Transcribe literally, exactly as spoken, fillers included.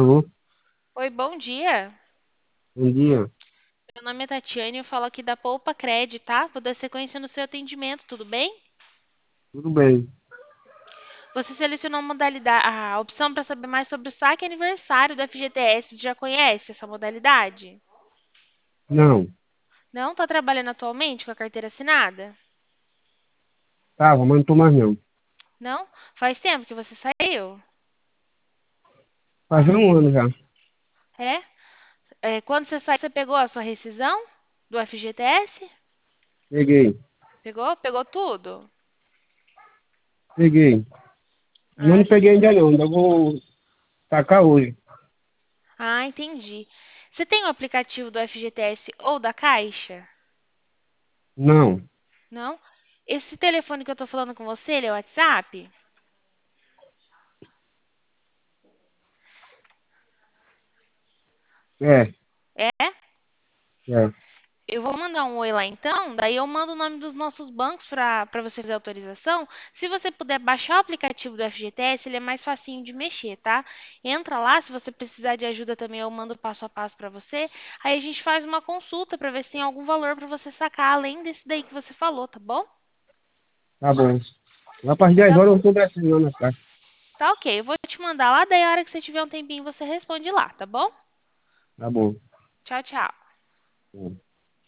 Alô, Oi, bom dia. bom dia. Meu nome é Tatiane, eu falo aqui da Poupa Cred, tá? Vou dar sequência no seu atendimento, tudo bem? Tudo bem? Você selecionou a modalidade, a opção para saber mais sobre o saque aniversário do F G T S. Já conhece essa modalidade? Não, Não? Está trabalhando atualmente com a carteira assinada? tava, mas não tô mais não. Não? Faz tempo que você saiu? Faz um ano já. É? É, quando você saiu, você pegou a sua rescisão do F G T S? Peguei, Pegou? Pegou tudo? peguei. Mas Ah, não peguei sim. ainda não, ainda vou tacar hoje. Ah, entendi. Você tem o aplicativo do F G T S ou da Caixa? Não, Não? Esse telefone que eu tô falando com você, ele é o WhatsApp? é, É? é, Eu vou mandar um oi lá então, daí eu mando o nome dos nossos bancos para para você fazer a autorização. Se você puder baixar o aplicativo do F G T S, ele é mais facinho de mexer, tá? Entra lá, se você precisar de ajuda também, eu mando passo a passo para você. Aí a gente faz uma consulta para ver se tem algum valor para você sacar além desse daí que você falou, tá bom? tá bom. Lá para as Então dez tá, horas eu estou descendo lá na caixa. tá ok, eu vou te mandar lá, daí a hora que você tiver um tempinho você responde lá, tá bom? Tá bom. Tchau, tchau. Tá.